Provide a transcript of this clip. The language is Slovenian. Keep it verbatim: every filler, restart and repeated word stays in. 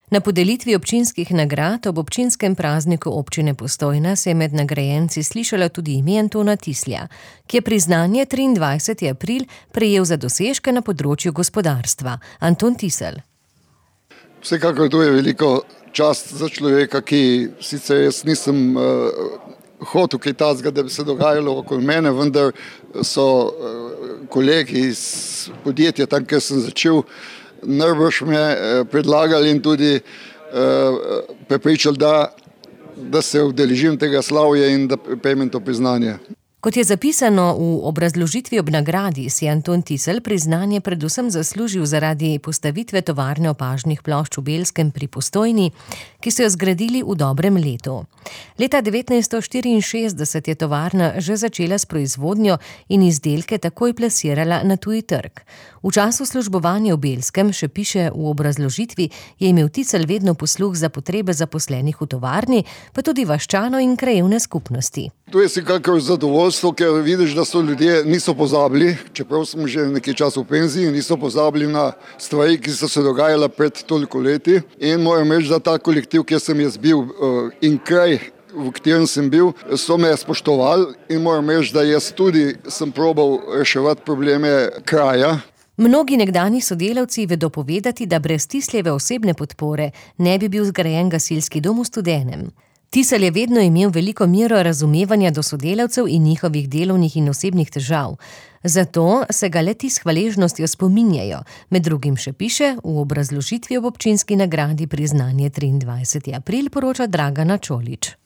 Na podelitvi občinskih nagrad ob občinskem prazniku občine Postojna se je med nagrajenci slišalo tudi ime Antona Tislja, ki je priznanje triindvajseti april prejel za dosežke na področju gospodarstva. Anton Tisl. Vsekakor to je veliko čast za človeka, ki sicer jaz nisem uh, hotel kaj takega, da bi se dogajalo okoli mene, vendar so uh, kolegi iz podjetja, tam, kjer sem začel, najbrž me predlagali in tudi uh, prepričali, da, da se udeležim tega slavja in da prejmem to priznanje. Kot je zapisano v obrazložitvi ob nagradi, si Anton Tisl priznanje predvsem zaslužil zaradi postavitve tovarne opažnih plošč v Belskem pri Postojni, ki so jo zgradili v dobrem letu. Leta devetnajststo štiriinšestdeset je tovarna že začela s proizvodnjo in izdelke takoj plasirala na tuji trg. V času službovanja v Belskem, še piše v obrazložitvi, je imel Tisl vedno posluh za potrebe zaposlenih v tovarni, pa tudi vaščanov in krajevne skupnosti. To je vsekakor zadovoljstvo, ker vidiš, da so ljudje niso pozabili, čeprav smo že nekaj časa v penziji, niso pozabili na stvari, ki so se dogajale pred toliko leti. In moram reči, da ta kolektiv, kjer sem jaz bil in kraj, v katerem sem bil, so me spoštovali in moram reči, da jaz tudi sem probal reševati probleme kraja. Mnogi nekdanji sodelavci vedo povedati, da brez Tisljeve osebne podpore ne bi bil zgrajen gasilski dom v Studenem. Tisl je vedno imel veliko mero razumevanja do sodelavcev in njihovih delovnih in osebnih težav. Zato se ga le-ti s hvaležnostjo spominjajo. Med drugim še piše v obrazložitvi ob občinski nagradi priznanje triindvajseti april, poroča Dragana Čolić.